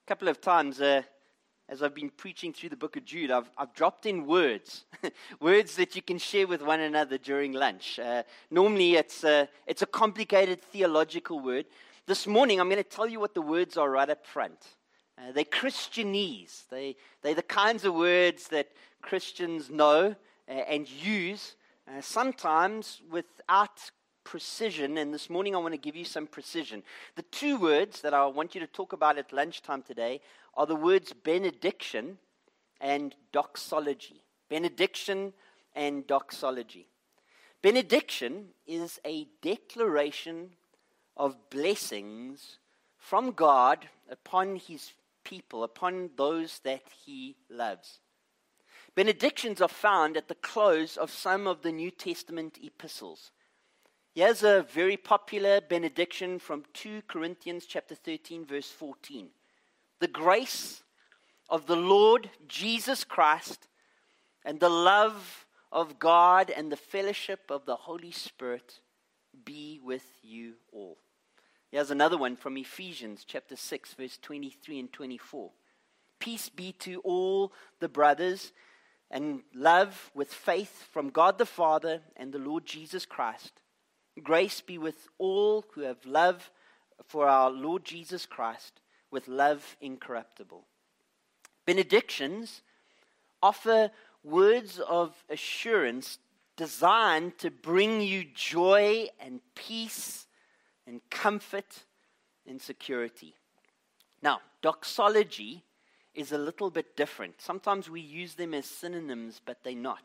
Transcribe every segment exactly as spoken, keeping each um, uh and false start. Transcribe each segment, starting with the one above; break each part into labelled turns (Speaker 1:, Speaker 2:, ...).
Speaker 1: couple of times uh, as I've been preaching through the book of Jude, I've, I've dropped in words, words that you can share with one another during lunch. Uh, normally, it's a, it's a complicated theological word. This morning, I'm going to tell you what the words are right up front. Uh, they're Christianese. They, they're the kinds of words that Christians know uh, and use, uh, sometimes without precision, and this morning I want to give you some precision. The two words that I want you to talk about at lunchtime today are the words benediction and doxology. Benediction and doxology. Benediction is a declaration of blessings from God upon His people, upon those that He loves. Benedictions are found at the close of some of the New Testament epistles. Here's a very popular benediction from Second Corinthians chapter thirteen, verse fourteen. The grace of the Lord Jesus Christ and the love of God and the fellowship of the Holy Spirit be with you all. Here's another one from Ephesians chapter six, verse twenty-three and twenty-four. Peace be to all the brothers and love with faith from God the Father and the Lord Jesus Christ. Grace be with all who have love for our Lord Jesus Christ, with love incorruptible. Benedictions offer words of assurance designed to bring you joy and peace and comfort and security. Now, doxology is a little bit different. Sometimes we use them as synonyms, but they're not.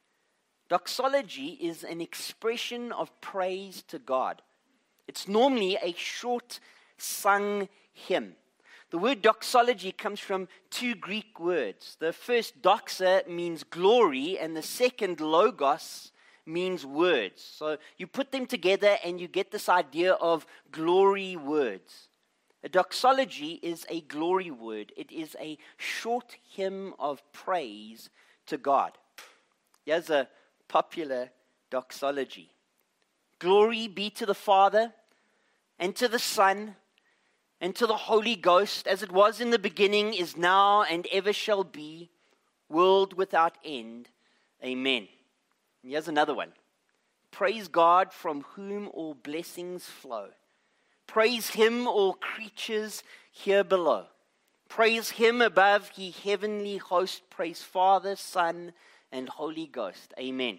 Speaker 1: Doxology is an expression of praise to God. It's normally a short sung hymn. The word doxology comes from two Greek words. The first doxa means glory, and the second logos means words. So you put them together and you get this idea of glory words. A doxology is a glory word. It is a short hymn of praise to God. Here's a popular doxology. Glory be to the Father, and to the Son, and to the Holy Ghost, as it was in the beginning, is now, and ever shall be, world without end. Amen. And here's another one. Praise God, from whom all blessings flow. Praise Him, all creatures here below. Praise Him above, ye heavenly host. Praise Father, Son, and Holy Ghost. Amen.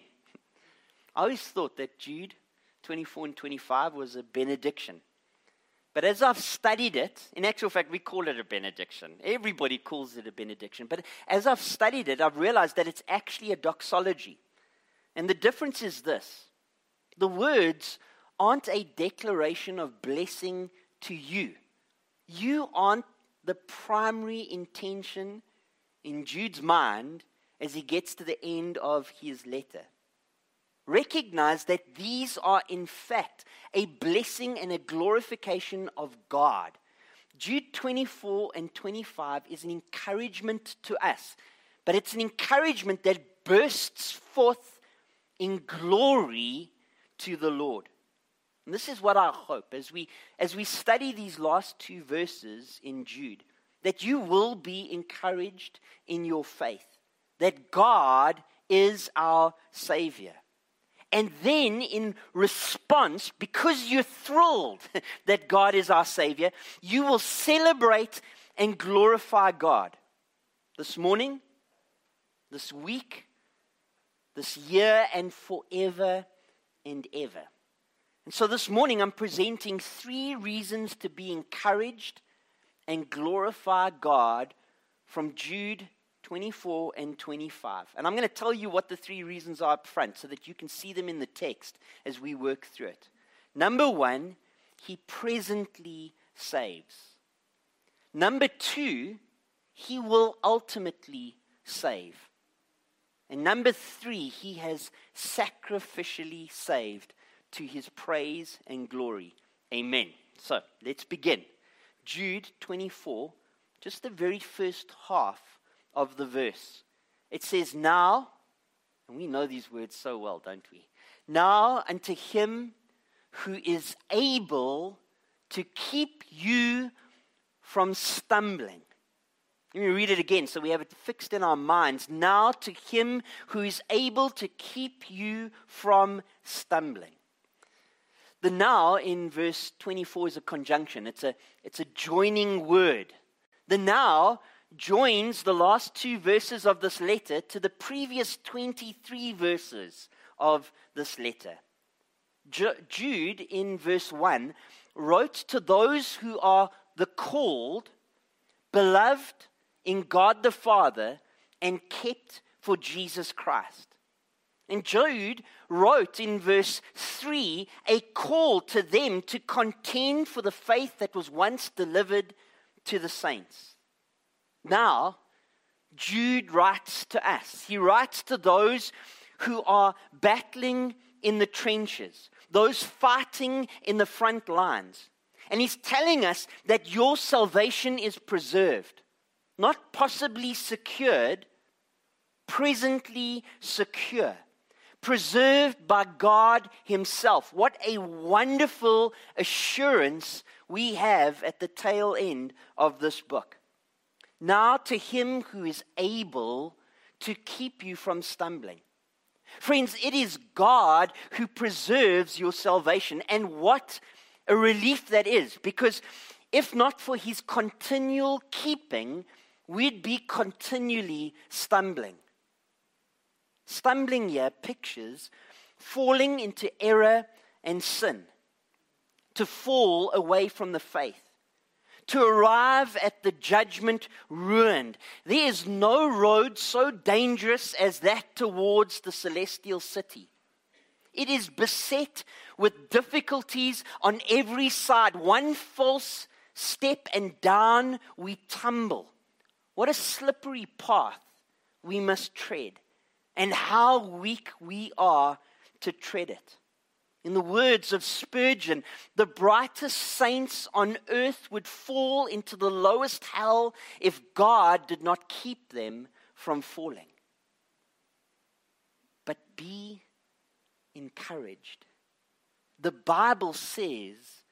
Speaker 1: I always thought that Jude twenty-four and twenty-five was a benediction. But as I've studied it, in actual fact, we call it a benediction. Everybody calls it a benediction. But as I've studied it, I've realized that it's actually a doxology. And the difference is this. The words aren't a declaration of blessing to you. You aren't the primary intention in Jude's mind as he gets to the end of his letter. Recognize that these are in fact a blessing and a glorification of God. Jude twenty-four and twenty-five is an encouragement to us, but it's an encouragement that bursts forth in glory to the Lord. And this is what I hope as we as we study these last two verses in Jude, that you will be encouraged in your faith, that God is our Savior. And then in response, because you're thrilled that God is our Savior, you will celebrate and glorify God. This morning, this week, this year, and forever and ever. And so this morning I'm presenting three reasons to be encouraged and glorify God from Jude twenty-four and twenty-five. And I'm going to tell you what the three reasons are up front so that you can see them in the text as we work through it. Number one, He presently saves. Number two, He will ultimately save. And number three, He has sacrificially saved to His praise and glory. Amen. So, let's begin. Jude twenty-four, just the very first half of the verse. It says, now, and we know these words so well, don't we? Now unto Him who is able to keep you from stumbling Let me read it again so we have it fixed in our minds. Now to him who is able to keep you from stumbling. The now in verse twenty-four is a conjunction. It's a, it's a joining word. The now joins the last two verses of this letter to the previous twenty-three verses of this letter. Jude, in verse one, wrote to those who are the called, beloved in God the Father, and kept for Jesus Christ. And Jude wrote in verse three a call to them to contend for the faith that was once delivered to the saints. Now, Jude writes to us. He writes to those who are battling in the trenches, those fighting in the front lines. And he's telling us that your salvation is preserved, not possibly secured, presently secure, preserved by God himself. What a wonderful assurance we have at the tail end of this book. Now to him who is able to keep you from stumbling. Friends, it is God who preserves your salvation. And what a relief that is. Because if not for his continual keeping, we'd be continually stumbling. Stumbling here pictures falling into error and sin. To fall away from the faith. To arrive at the judgment ruined. There is no road so dangerous as that towards the celestial city. It is beset with difficulties on every side. One false step and down we tumble. What a slippery path we must tread, and how weak we are to tread it. In the words of Spurgeon, the brightest saints on earth would fall into the lowest hell if God did not keep them from falling. But be encouraged. The Bible says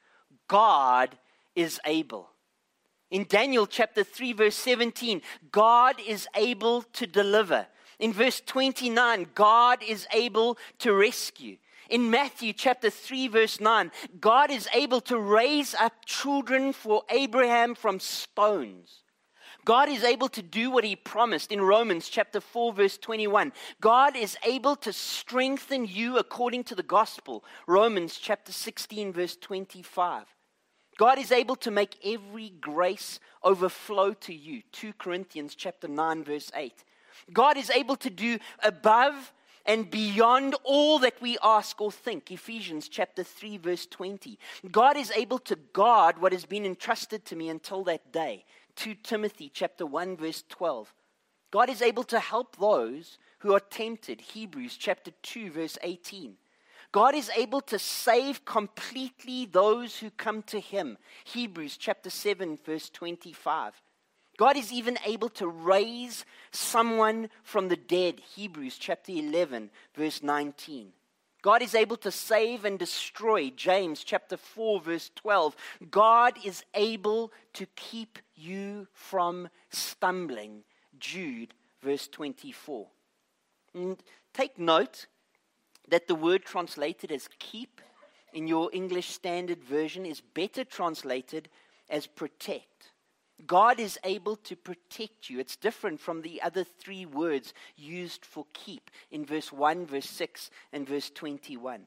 Speaker 1: God is able. In Daniel chapter three verse seventeen, God is able to deliver. In verse twenty-nine, God is able to rescue. In Matthew chapter three verse nine, God is able to raise up children for Abraham from stones. God is able to do what he promised in Romans chapter four verse twenty-one. God is able to strengthen you according to the gospel. Romans chapter sixteen verse twenty-five. God is able to make every grace overflow to you. Second Corinthians chapter nine verse eight. God is able to do above and beyond all that we ask or think. Ephesians chapter three verse twenty. God is able to guard what has been entrusted to me until that day. Second Timothy chapter one verse twelve. God is able to help those who are tempted. Hebrews chapter two verse eighteen. God is able to save completely those who come to him. Hebrews chapter seven verse twenty-five. God is even able to raise someone from the dead. Hebrews chapter eleven verse nineteen. God is able to save and destroy. James chapter four verse twelve. God is able to keep you from stumbling. Jude verse twenty-four. And take note that the word translated as keep in your English Standard Version is better translated as protect. God is able to protect you. It's different from the other three words used for keep in verse one, verse six, and verse twenty-one.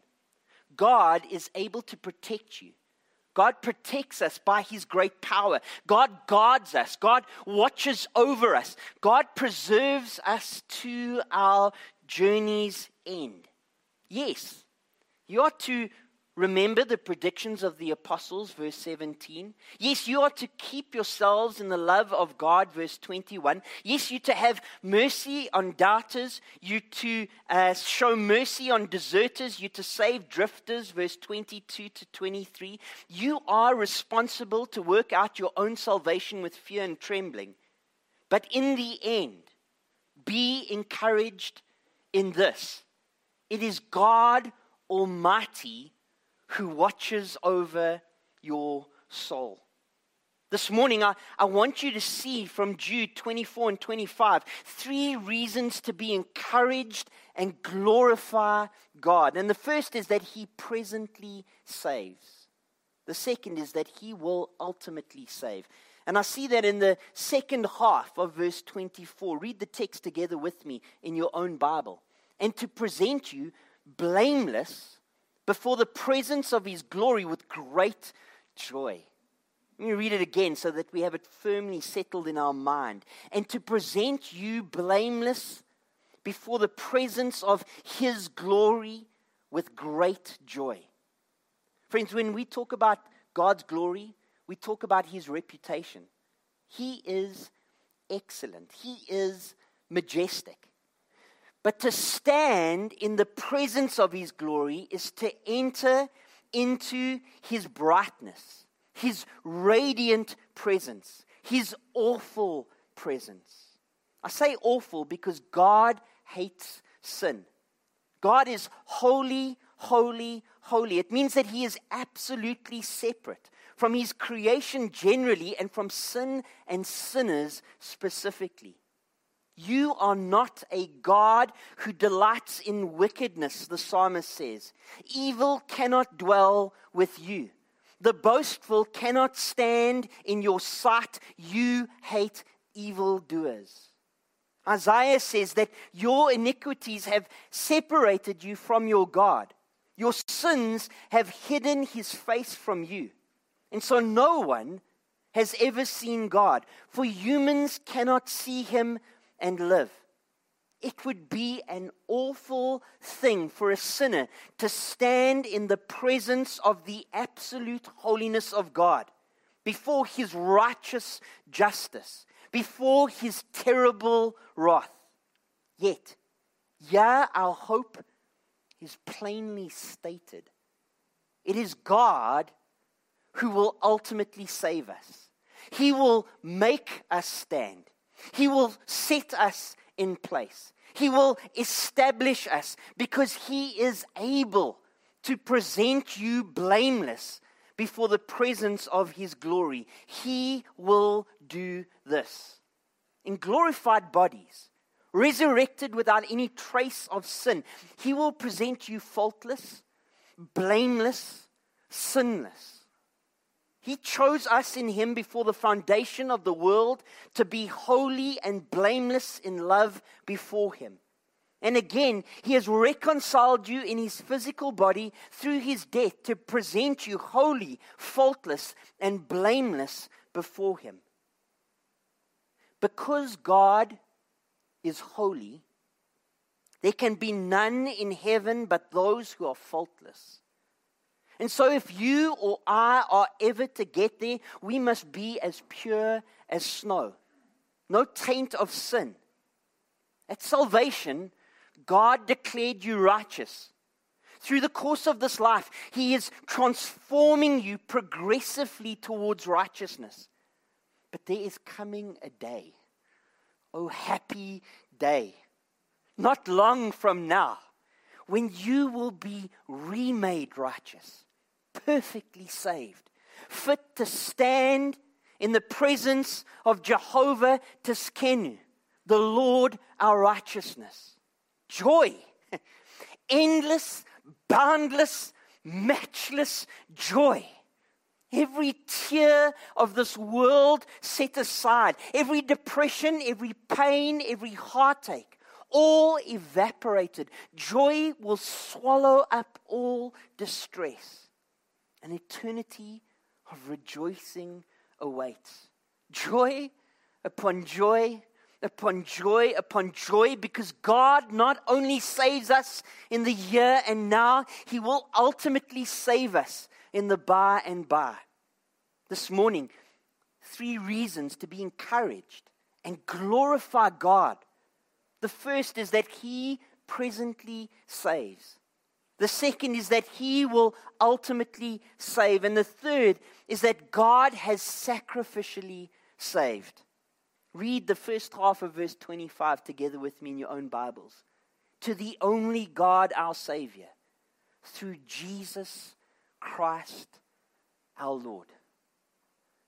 Speaker 1: God is able to protect you. God protects us by his great power. God guards us. God watches over us. God preserves us to our journey's end. Yes, you are to remember the predictions of the apostles, verse seventeen. Yes, you are to keep yourselves in the love of God, verse twenty-one. Yes, you to have mercy on doubters. You to uh, show mercy on deserters. You to save drifters, verse twenty-two to twenty-three. You are responsible to work out your own salvation with fear and trembling. But in the end, be encouraged in this. It is God Almighty who watches over your soul. This morning, I, I want you to see from Jude twenty-four and twenty-five, three reasons to be encouraged and glorify God. And the first is that He presently saves. The second is that He will ultimately save. And I see that in the second half of verse twenty-four. Read the text together with me in your own Bible. And to present you blameless before the presence of His glory with great joy. Let me read it again so that we have it firmly settled in our mind. And to present you blameless before the presence of His glory with great joy. Friends, when we talk about God's glory, we talk about His reputation. He is excellent. He is majestic. But to stand in the presence of His glory is to enter into His brightness, His radiant presence, His awful presence. I say awful because God hates sin. God is holy, holy, holy. It means that He is absolutely separate from His creation generally and from sin and sinners specifically. You are not a God who delights in wickedness, the psalmist says. Evil cannot dwell with you. The boastful cannot stand in your sight. You hate evildoers. Isaiah says that your iniquities have separated you from your God. Your sins have hidden His face from you. And so no one has ever seen God, for humans cannot see Him and live. It would be an awful thing for a sinner to stand in the presence of the absolute holiness of God, before His righteous justice, before His terrible wrath. Yet, yeah, our hope is plainly stated. It is God who will ultimately save us. He will make us stand. He will set us in place. He will establish us because He is able to present you blameless before the presence of His glory. He will do this. In glorified bodies, resurrected without any trace of sin, He will present you faultless, blameless, sinless. He chose us in Him before the foundation of the world to be holy and blameless in love before Him. And again, He has reconciled you in His physical body through His death to present you holy, faultless, and blameless before Him. Because God is holy, there can be none in heaven but those who are faultless. And so if you or I are ever to get there, we must be as pure as snow. No taint of sin. At salvation, God declared you righteous. Through the course of this life, He is transforming you progressively towards righteousness. But there is coming a day, oh happy day, not long from now, when you will be remade righteous, perfectly saved, fit to stand in the presence of Jehovah Tsidkenu, the Lord our righteousness. Joy, endless, boundless, matchless joy. Every tear of this world set aside, every depression, every pain, every heartache, all evaporated. Joy will swallow up all distress. An eternity of rejoicing awaits. Joy upon joy upon joy upon joy, because God not only saves us in the here and now, He will ultimately save us in the by and by. This morning, three reasons to be encouraged and glorify God. The first is that He presently saves. The second is that He will ultimately save. And the third is that God has sacrificially saved. Read the first half of verse twenty-five together with me in your own Bibles. To the only God, our Savior, through Jesus Christ, our Lord.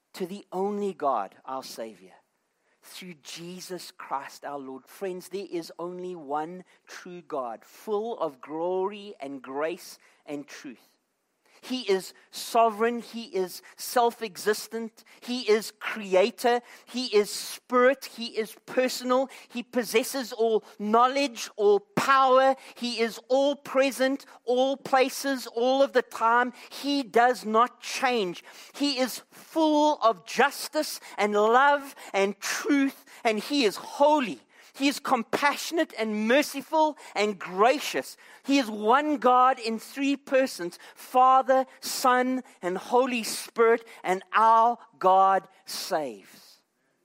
Speaker 1: to the only God, our Savior, through Jesus Christ our Lord. Friends, there is only one true God, full of glory and grace and truth. He is sovereign. He is self-existent. He is creator. He is spirit. He is personal. He possesses all knowledge, all power. He is all present, all places, all of the time. He does not change. He is full of justice and love and truth, and he is holy. He is compassionate and merciful and gracious. He is one God in three persons, Father, Son, and Holy Spirit, and our God saves.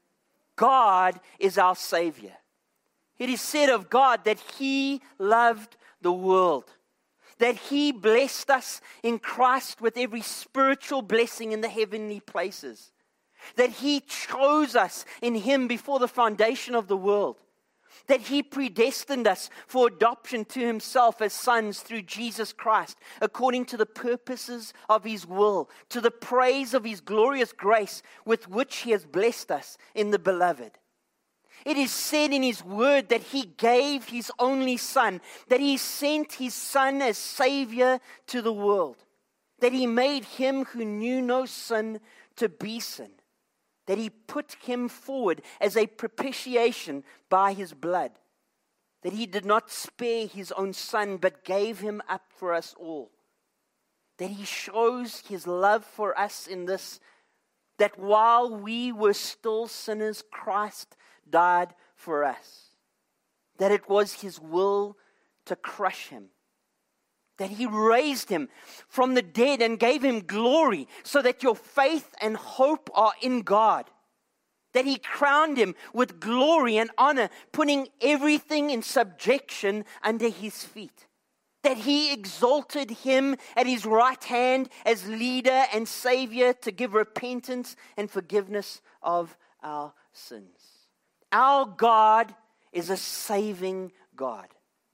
Speaker 1: God is our Savior. It is said of God that He loved the world, that He blessed us in Christ with every spiritual blessing in the heavenly places, that He chose us in Him before the foundation of the world, that He predestined us for adoption to Himself as sons through Jesus Christ, according to the purposes of His will, to the praise of His glorious grace with which He has blessed us in the Beloved. It is said in His word that He gave His only Son, that He sent His Son as Savior to the world, that He made Him who knew no sin to be sin, that He put Him forward as a propitiation by His blood, that He did not spare His own Son, but gave Him up for us all, that He shows His love for us in this, that while we were still sinners, Christ died for us, that it was His will to crush Him, that He raised Him from the dead and gave Him glory, so that your faith and hope are in God, that He crowned Him with glory and honor, putting everything in subjection under His feet, that He exalted Him at His right hand as leader and Savior to give repentance and forgiveness of our sins. Our God is a saving God.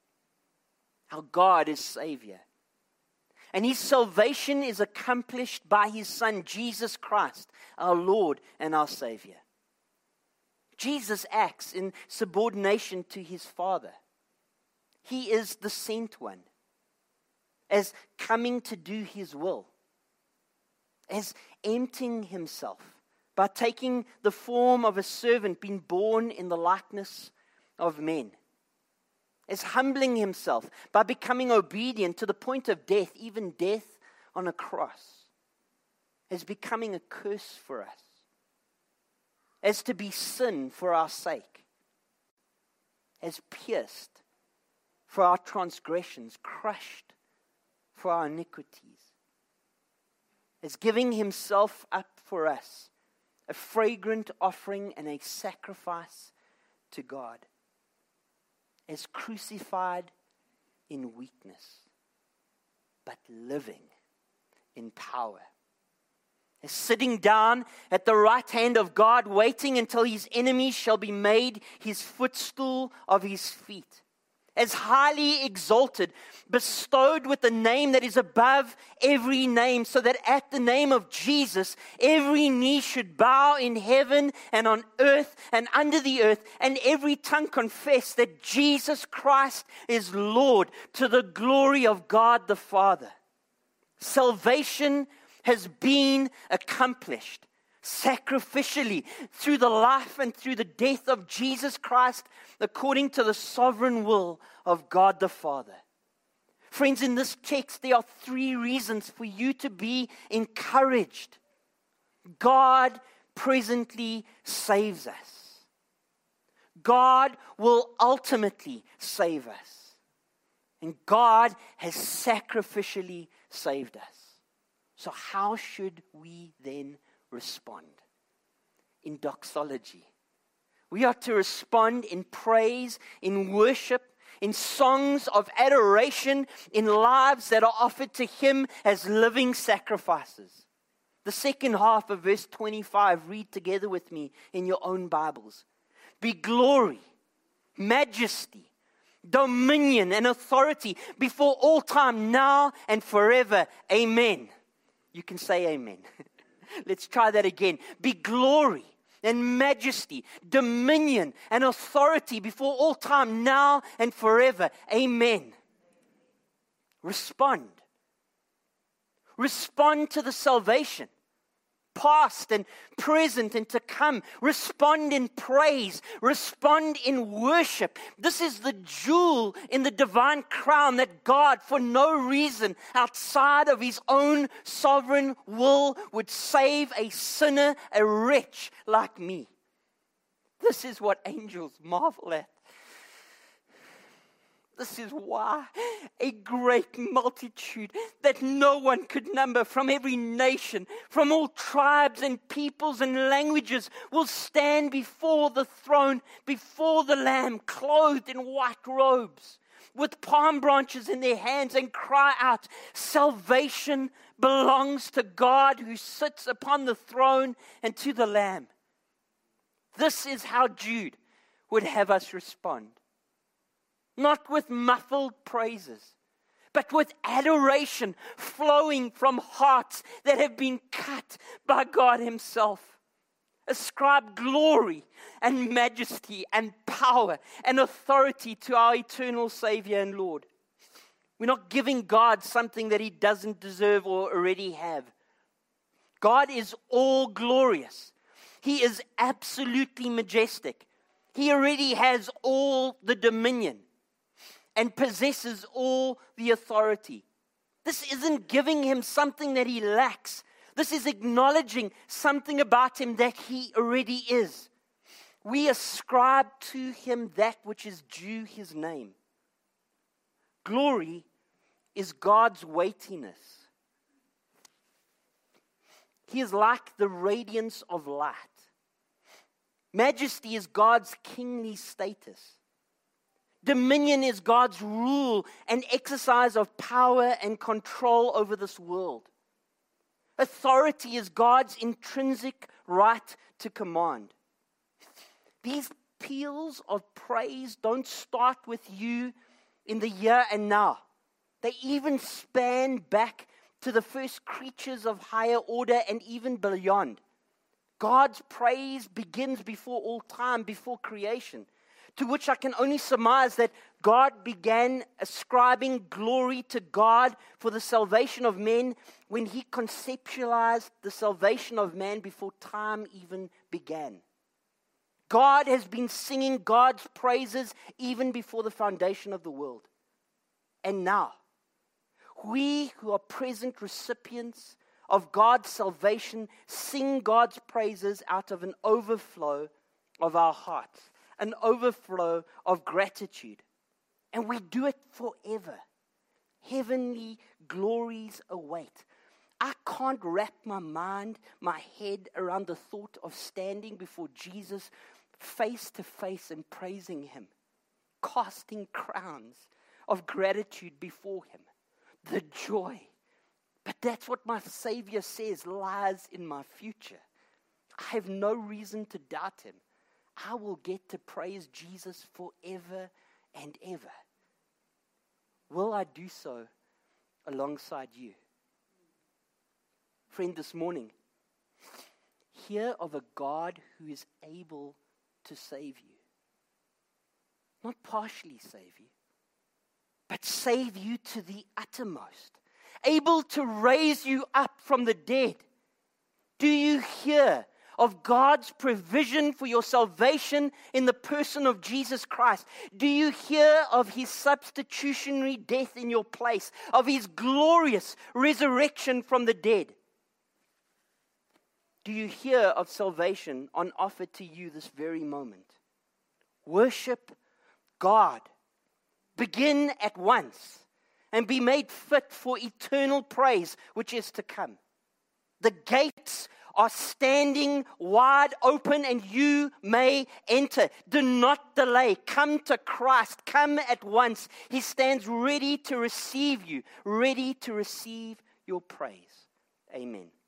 Speaker 1: Our God is Savior. And His salvation is accomplished by His Son, Jesus Christ, our Lord and our Savior. Jesus acts in subordination to His Father. He is the sent one, as coming to do His will, as emptying Himself by taking the form of a servant, being born in the likeness of men, as humbling Himself by becoming obedient to the point of death, even death on a cross, as becoming a curse for us, as to be sin for our sake, as pierced for our transgressions, crushed for our iniquities, as giving Himself up for us, a fragrant offering and a sacrifice to God, as crucified in weakness, but living in power, as sitting down at the right hand of God, waiting until His enemies shall be made His footstool of His feet, as highly exalted, bestowed with the name that is above every name, so that at the name of Jesus, every knee should bow in heaven and on earth and under the earth, and every tongue confess that Jesus Christ is Lord, to the glory of God the Father. Salvation has been accomplished sacrificially through the life and through the death of Jesus Christ, according to the sovereign will of God the Father. Friends, in this text, there are three reasons for you to be encouraged. God presently saves us. God will ultimately save us. And God has sacrificially saved us. So how should we then respond? In doxology. We are to respond in praise, in worship, in songs of adoration, in lives that are offered to Him as living sacrifices. The second half of verse twenty-five, read together with me in your own Bibles. Be glory, majesty, dominion, and authority before all time, now and forever. Amen. You can say amen. Let's try that again. Be glory and majesty, dominion and authority before all time, now and forever. Amen. Respond. Respond to the salvation, past and present and to come. Respond in praise. Respond in worship. This is the jewel in the divine crown that God, for no reason outside of his own sovereign will, would save a sinner, a wretch like me. This is what angels marvel at. This is why a great multitude that no one could number, from every nation, from all tribes and peoples and languages, will stand before the throne, before the Lamb, clothed in white robes, with palm branches in their hands, and cry out, salvation belongs to God who sits upon the throne and to the Lamb. This is how Jude would have us respond. Not with muffled praises, but with adoration flowing from hearts that have been cut by God himself. Ascribe glory and majesty and power and authority to our eternal Savior and Lord. We're not giving God something that he doesn't deserve or already have. God is all glorious. He is absolutely majestic. He already has all the dominion and possesses all the authority. This isn't giving him something that he lacks. This is acknowledging something about him that he already is. We ascribe to him that which is due his name. Glory is God's weightiness. He is like the radiance of light. Majesty is God's kingly status. Dominion is God's rule and exercise of power and control over this world. Authority is God's intrinsic right to command. These peals of praise don't start with you in the here and now. They even span back to the first creatures of higher order and even beyond. God's praise begins before all time, before creation. To which I can only surmise that God began ascribing glory to God for the salvation of men when he conceptualized the salvation of man before time even began. God has been singing God's praises even before the foundation of the world. And now, we who are present recipients of God's salvation sing God's praises out of an overflow of our hearts. An overflow of gratitude. And we do it forever. Heavenly glories await. I can't wrap my mind, my head around the thought of standing before Jesus face to face and praising him. Casting crowns of gratitude before him. The joy. But that's what my Savior says lies in my future. I have no reason to doubt him. I will get to praise Jesus forever and ever. Will I do so alongside you? Friend, this morning, hear of a God who is able to save you. Not partially save you, but save you to the uttermost. Able to raise you up from the dead. Do you hear of God's provision for your salvation in the person of Jesus Christ? Do you hear of his substitutionary death in your place? Of his glorious resurrection from the dead? Do you hear of salvation on offer to you this very moment? Worship God. Begin at once and be made fit for eternal praise which is to come. The gates are standing wide open and you may enter. Do not delay. Come to Christ. Come at once. He stands ready to receive you, ready to receive your praise. Amen.